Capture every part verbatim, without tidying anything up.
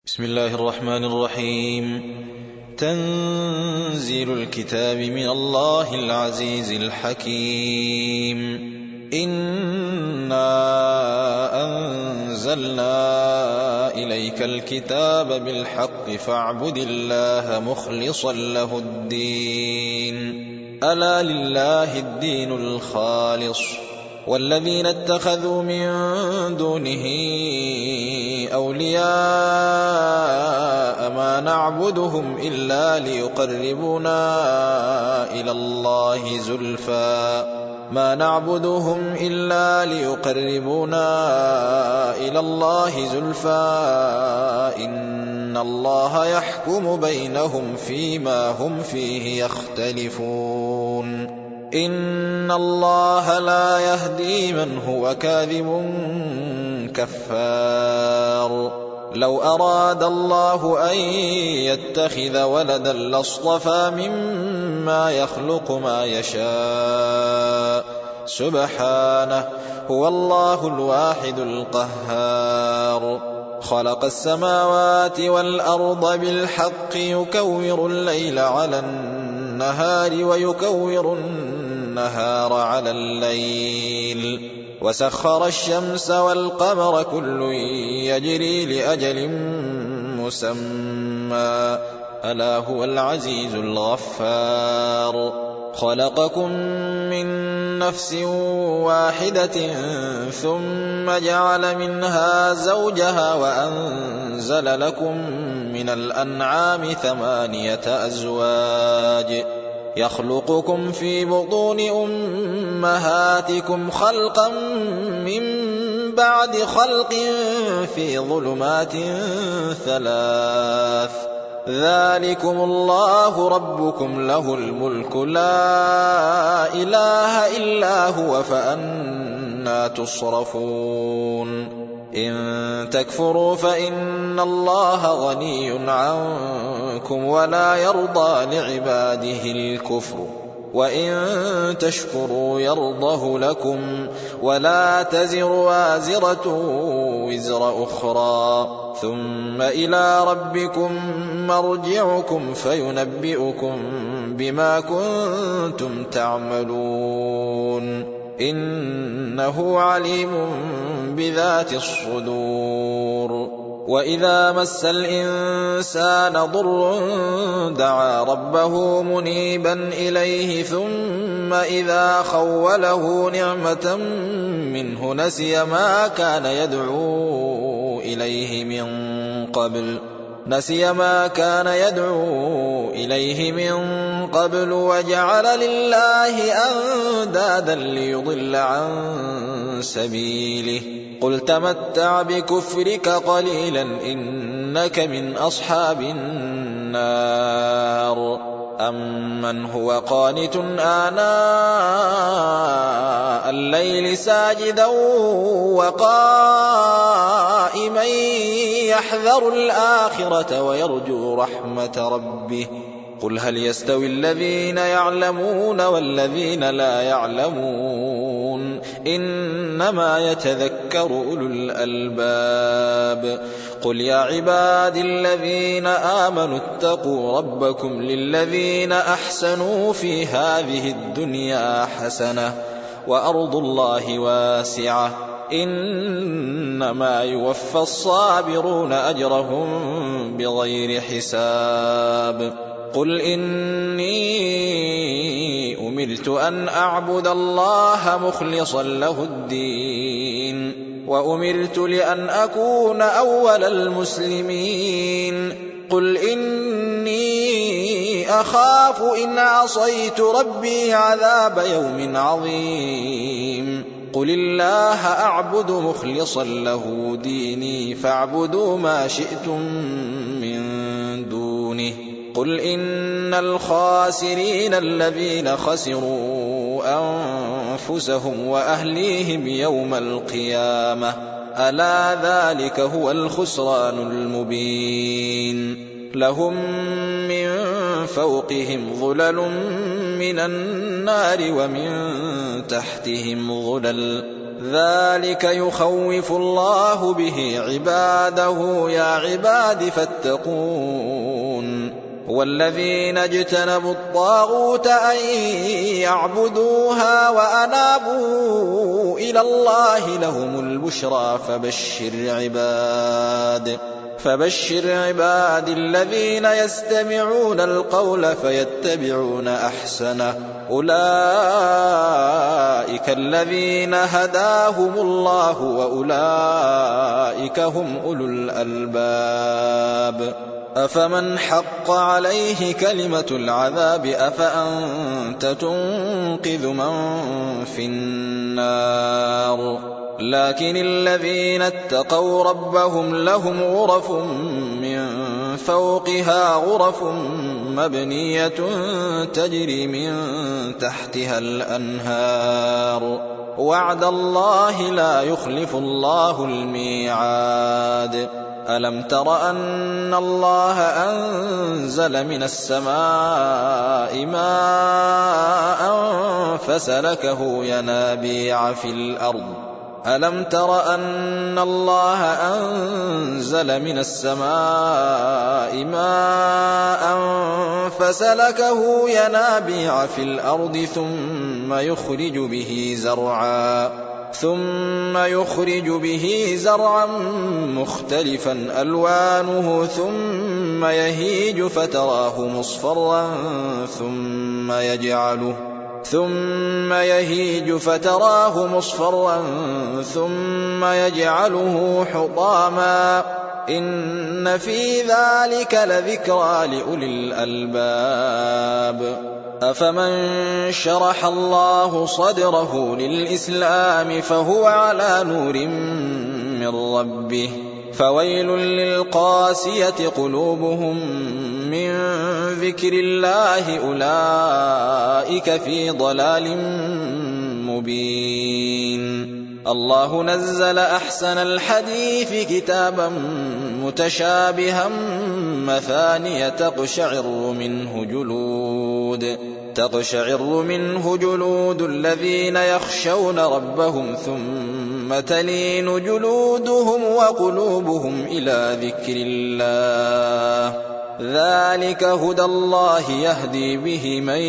بسم الله الرحمن الرحيم. تنزيل الكتاب من الله العزيز الحكيم. إنا أنزلنا إليك الكتاب بالحق فاعبد الله مخلصا له الدين ألا لله الدين الخالص والذين اتخذوا من دونه أولياء ما نعبدهم إلا ليقربونا إلى الله زلفى ما نعبدهم إلا ليقربونا إلى الله زلفى إن الله يحكم بينهم فيما هم فيه يختلفون إن الله لا يهدي من هو كاذب كفار. لو أراد الله أن يتخذ ولدا لاصطفى مما يخلق ما يشاء سبحانه هو الله الواحد القهار. خلق السماوات والأرض بالحق يكور الليل على النهار ويكور النهار على الليل وسخر الشمس والقمر كل يجري لأجل مسمى ألا هو العزيز الغفار. خلقكم من نفس واحدة ثم جعل منها زوجها وأنزل لكم من الأنعام ثمانية أزواج يخلقكم في بطون أمهاتكم خلقا من بعد خلق في ظلمات ثلاث ذلكم الله ربكم له الملك لا إله إلا هو فأنى تصرفون. إن تكفروا فإن الله غني عنكم ولا يرضى لعباده الكفر وإن تشكروا يرضه لكم ولا تزر وازرة وزر أخرى ثم إلى ربكم مرجعكم فينبئكم بما كنتم تعملون إنه عليم بذات الصدور. وإذا مس الإنسان ضر دعا ربه منيبا إليه ثم إذا خوله نعمة منه نسي ما كان يدعو إليه من قبل نسي ما كان يدعو إليه من قبل وجعل لله أندادا ليضل عن سبيله قل تمتع بكفرك قليلا إنك من أصحاب النار. أمن هو قانت آناء الليل ساجدا وقائما يحذر الآخرة ويرجو رحمة ربه قل هل يستوي الذين يعلمون والذين لا يعلمون إنما يتذكر أولو الألباب. قل يا عباد الذين آمنوا اتقوا ربكم للذين أحسنوا في هذه الدنيا حسنة وأرض الله واسعة إنما يوفى الصابرون أجرهم بغير حساب. قل إني أمرت أن أعبد الله مخلصا له الدين وأمرت لأن أكون أول المسلمين. قل إني أخاف إن عصيت ربي عذاب يوم عظيم. قل الله أعبد مخلصا له ديني فاعبدوا ما شئتم من دونه. قل إن الخاسرين الذين خسروا أنفسهم وأهليهم يوم القيامة ألا ذلك هو الخسران المبين. لهم من فوقهم ظلل من النار ومن تحتهم ظلل ذلك يخوف الله به عباده يا عباد فاتقون والذين اجتنبوا الطاغوت أن يعبدوها وأنابوا إلى الله لهم البشرى فبشر عباد فبشر عباد الذين يستمعون القول فيتبعون أحسنه أولئك الذين هداهم الله وأولئك هم أولو الألباب أفمن حق عليه كلمة العذاب أفأنت تنقذ من في النار لكن الذين اتقوا ربهم لهم غرف من فوقها غرف مبنية تجري من تحتها الأنهار وعد الله لا يخلف الله الميعاد ألم تر أن الله أنزل من السماء ماء فسلكه ينابيع في الأرض ألم تر أن الله أنزل من السماء ماء فسلكه ينابيع في الأرض ثم يخرج به زرعا ثم يخرج به زرعا مختلفا ألوانه ثم يهيج فتراه مصفرا ثم يجعله ثم يهيج فتراه مصفرا ثم يجعله حطاما إن في ذلك لذكرى لأولي الألباب أفمن شرح الله صدره للإسلام فهو على نور من ربه فويل للقاسية قلوبهم من ذكر الله أولئك في ضلال مبين الله نزل أحسن الحديث كتابا متشابها مثانية تقشعر منه جلود تقشعر منه جلود الذين يخشون ربهم ثم تلين جلودهم وقلوبهم إلى ذكر الله ذلك هدى الله يهدي به من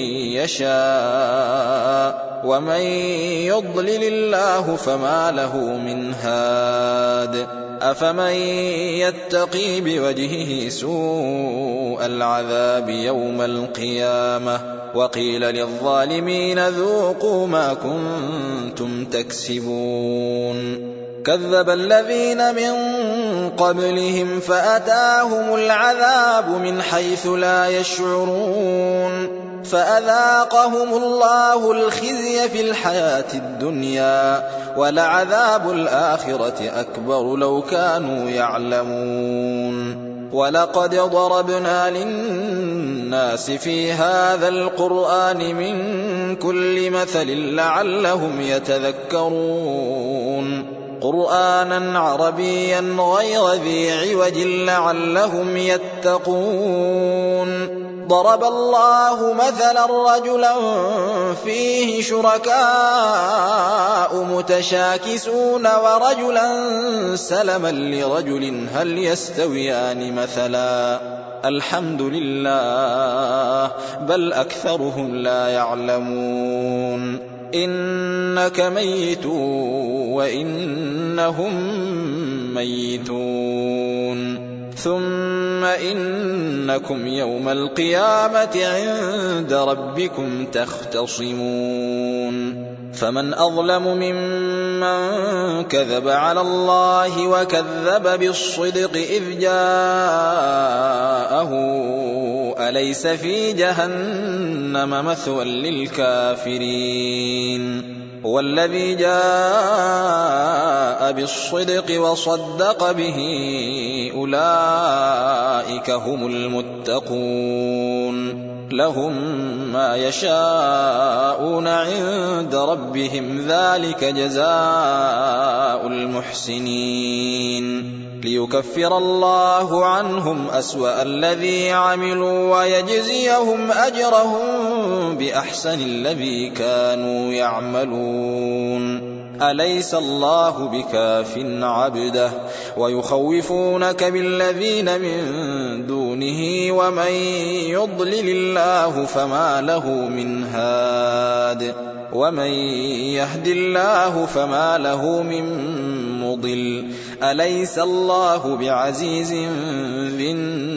يشاء ومن يضلل الله فما له من هاد أفمن يتقي بوجهه سوء العذاب يوم القيامة وقيل للظالمين ذوقوا ما كنتم تكسبون كذب الذين من قبلهم فأتاهم العذاب من حيث لا يشعرون فأذاقهم الله الخزي في الحياة الدنيا ولعذاب الآخرة أكبر لو كانوا يعلمون ولقد ضربنا للناس في هذا القرآن من كل مثل لعلهم يتذكرون قرآنا عربيا غير ذي عوج لعلهم يتقون ضرب الله مثلا رجلا فيه شركاء متشاكسون ورجلا سلما لرجل هل يستويان مثلا الحمد لله بل أكثرهم لا يعلمون إنك ميت وإنهم ميتون ثم إنكم يوم القيامة عند ربكم تختصمون فمن أظلم ممن كذب على الله وكذب بالصدق إذ جاءه أليس في جهنم مثوى للكافرين والذي جاء بالصدق وصدق به أولئك هم المتقون لهم ما يشاءون عند ربهم ذلك جزاء المحسنين ليكفر الله عنهم أسوأ الذي عملوا ويجزيهم أجرهم بأحسن الذي كانوا يعملون أليس الله بكاف عبده ويخوفونك بالذين من دونه ومن يضلل الله فما له من هاد ومن يهد الله فما له من مضل أليس الله بعزيز ذي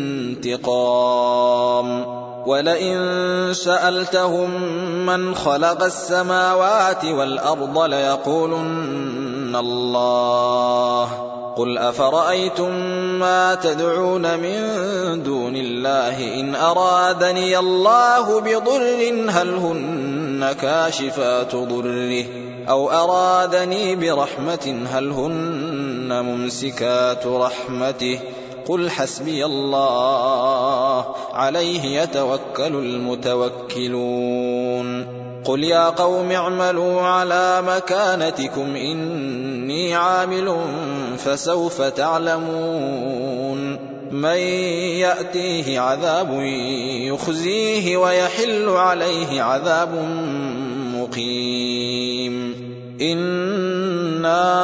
انتقام ولئن سألتهم من خلق السماوات والأرض ليقولن الله قل أفرأيتم ما تدعون من دون الله إن أرادني الله بضر هل هن كاشفات ضره أو أرادني برحمة هل هن ممسكات رحمته قل حسبي الله عليه يتوكل المتوكلون قل يا قوم اعملوا على مكانتكم إني عامل فسوف تعلمون من يأتيه عذاب يخزيه ويحل عليه عذاب مقيم إنا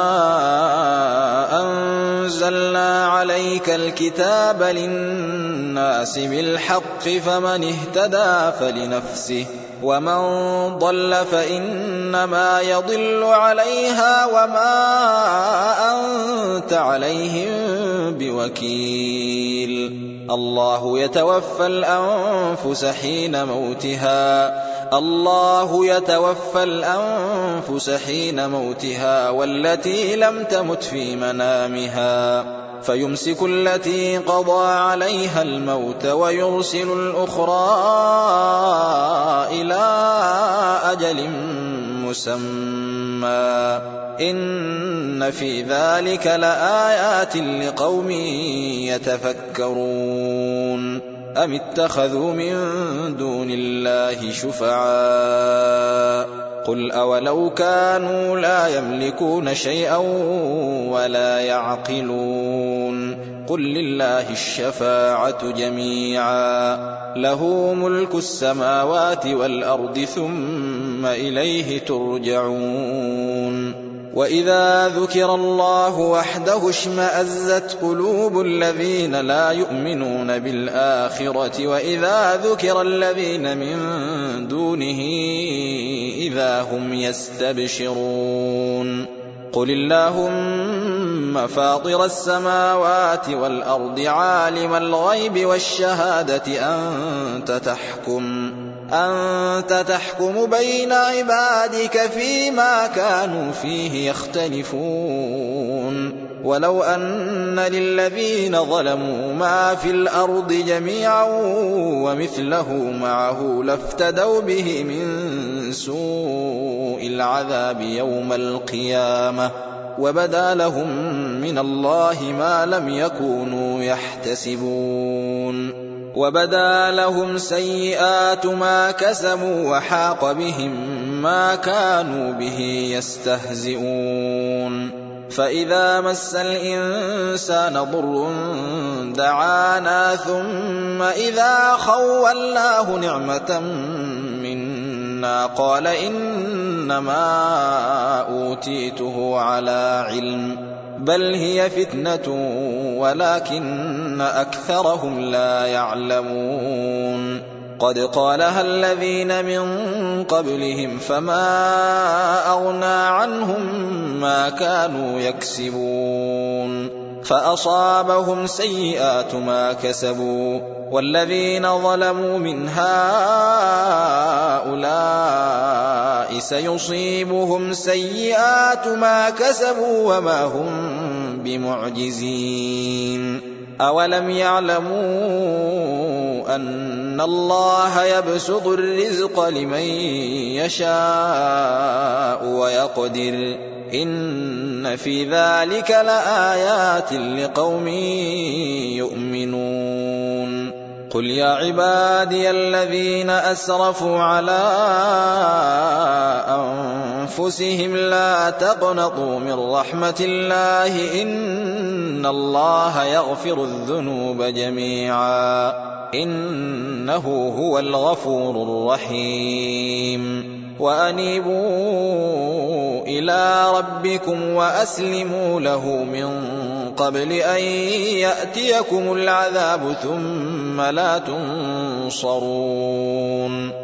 أنزلنا عليك الكتاب للناس بالحق فمن اهتدى فلنفسه ومن ضل فإنما يضل عليها وما أنت عليهم بوكيل الله يتوفى الأنفس حين موتها الله يتوفى الأنفس حين موتها والتي لم تمت في منامها فيمسك التي قضى عليها الموت ويرسل الأخرى إلى أجل مسمى إن في ذلك لآيات لقوم يتفكرون أم اتخذوا من دون الله شفعاء قل أولو كانوا لا يملكون شيئا ولا يعقلون قل لله الشفاعة جميعا له ملك السماوات والأرض ثم إليه ترجعون وإذا ذكر الله وحده اشمأزت قلوب الذين لا يؤمنون بالآخرة وإذا ذكر الذين من دونه إذا هم يستبشرون قل اللهم فاطر السماوات والأرض عالم الغيب والشهادة أنت تحكم أنت تحكم بين عبادك فيما كانوا فيه يختلفون ولو أن للذين ظلموا ما في الأرض جميعا ومثله معه لافتدوا به من سوء العذاب يوم القيامة وبدا لهم من الله ما لم يكونوا يحتسبون وبدا لهم سيئات ما كسبوا وحاق بهم ما كانوا به يستهزئون فإذا مس الإنسان ضر دعانا ثم إذا خولناه نعمة منا قال إنما أوتيته على علم بل هي فتنة ولكن أكثرهم لا يعلمون قد قالها الذين من قبلهم فما أغنى عنهم ما كانوا يكسبون فأصابهم سيئات ما كسبوا والذين ظلموا من هؤلاء سيصيبهم سيئات ما كسبوا وما هم بمعجزين أولم يعلموا أن الله يبسط الرزق لمن يشاء ويقدر إن في ذلك لآيات لقوم يؤمنون قل يا عبادي الذين أسرفوا على أنفسهم لا تقنطوا من رحمة الله إن الله يغفر الذنوب جميعا إنه هو الغفور الرحيم وأنيبوا إلى ربكم وأسلموا له من قبل أن يأتيكم العذاب ثم لا تنصرون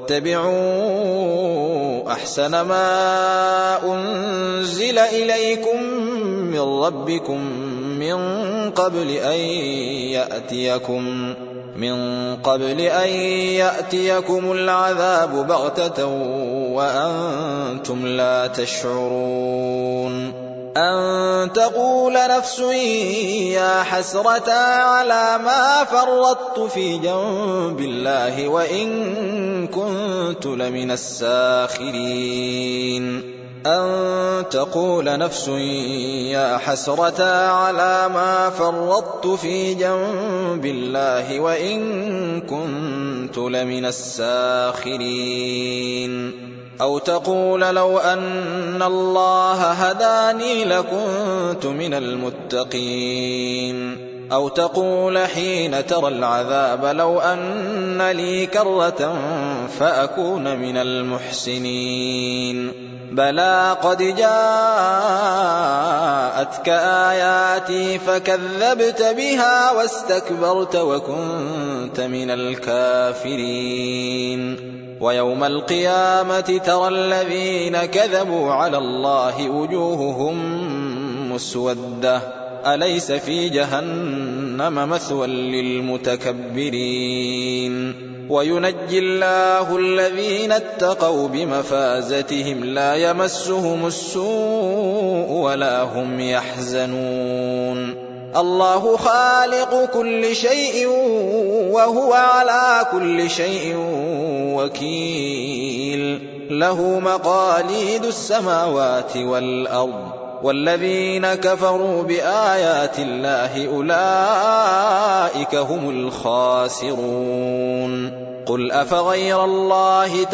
واتبعوا أحسن ما أنزل إليكم من ربكم من قبل أن يأتيكم من قبل أن يأتيكم العذاب بغتة وأنتم لا تشعرون أن تقول نفس يا حسرة على ما فرطت في جنب الله وإن كنت لمن الساخرين أن تقول نفس يا حسرة على ما فرطت في جنب الله وإن كنت لمن الساخرين أو تقول لو أن الله هداني لكنت من المتقين أو تقول حين ترى العذاب لو أن لي كرة فأكون من المحسنين بلى قد جاءتك آياتي فكذبت بها واستكبرت وكنت من الكافرين ويوم القيامة ترى الذين كذبوا على الله وجوههم مسودة أليس في جهنم مثوى للمتكبرين وينجي الله الذين اتقوا بمفازتهم لا يمسهم السوء ولا هم يحزنون الله خالق كل شيء وهو على كل شيء وكيل له مقاليد السماوات والأرض والذين كفروا بآيات الله أولئك هم الخاسرون قل أفغير الله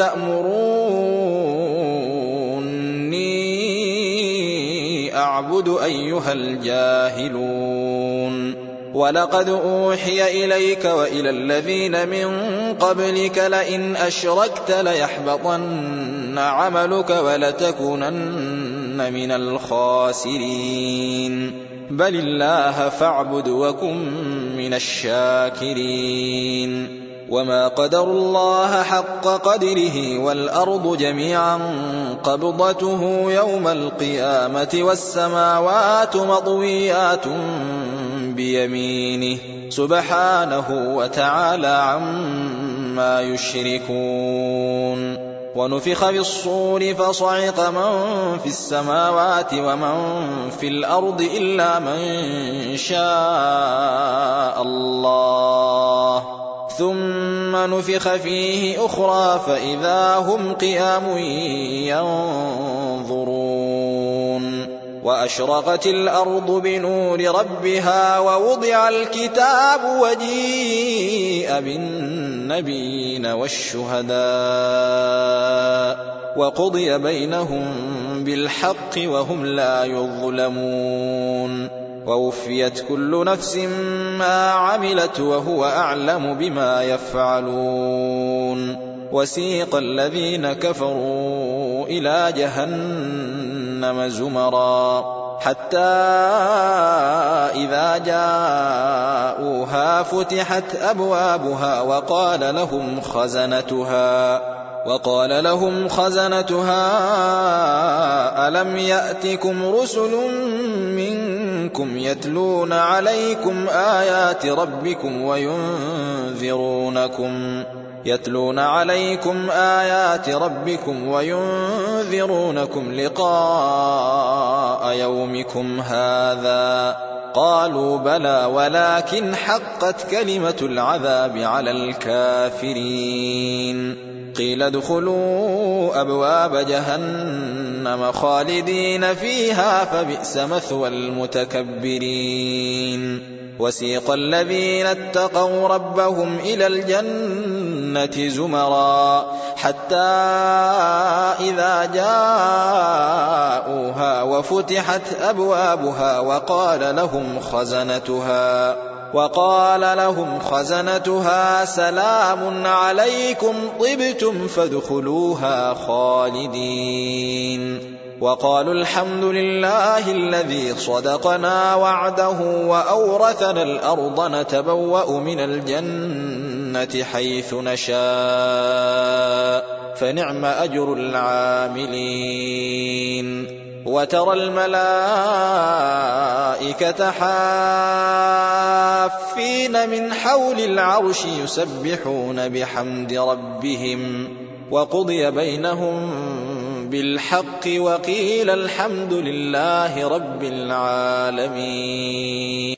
تأمروني أعبد أيها الجاهلون ولقد أوحي إليك وإلى الذين من قبلك لئن أشركت ليحبطن عملك ولتكونن من الخاسرين بل الله فاعبد وكن من الشاكرين وما قدروا الله حق قدره والأرض جميعا قبضته يوم القيامة والسماوات مطويات بيمينه سبحانه وتعالى عما يشركون ونفخ بالصور فصعق من في السماوات ومن في الأرض إلا من شاء الله ثم نفخ فيه أخرى فإذا هم قيام ينظرون وأشرقت الأرض بنور ربها ووضع الكتاب وجيء بالنبيين والشهداء وقضي بينهم بالحق وهم لا يظلمون ووفيت كل نفس ما عملت وهو أعلم بما يفعلون وسيق الذين كفروا إلى جهنم زمرا حتى إذا جاءوها فتحت أبوابها وقال لهم خزنتها وقال لهم خزنتها ألم يأتكم رسل منكم يتلون عليكم آيات ربكم وينذرونكم يتلون عليكم آيات ربكم وينذرونكم لقاء يومكم هذا قالوا بلى ولكن حقت كلمة العذاب على الكافرين قيل ادخلوا أبواب جهنم جهنم خالدين فيها فبئس مثوى المتكبرين وسيق الذين اتقوا ربهم إلى الجنة زمرا حتى إذا جاءوها وفتحت أبوابها وقال لهم خزنتها وقال لهم خزنتها سلام عليكم طبتم فادخلوها خالدين وقالوا الحمد لله الذي صدقنا وعده وأورثنا الأرض نتبوأ من الجنة حيث نشاء فنعم أجر العاملين وترى الملائكة حافين من حول العرش يسبحون بحمد ربهم وقضي بينهم بالحق وقيل الحمد لله رب العالمين.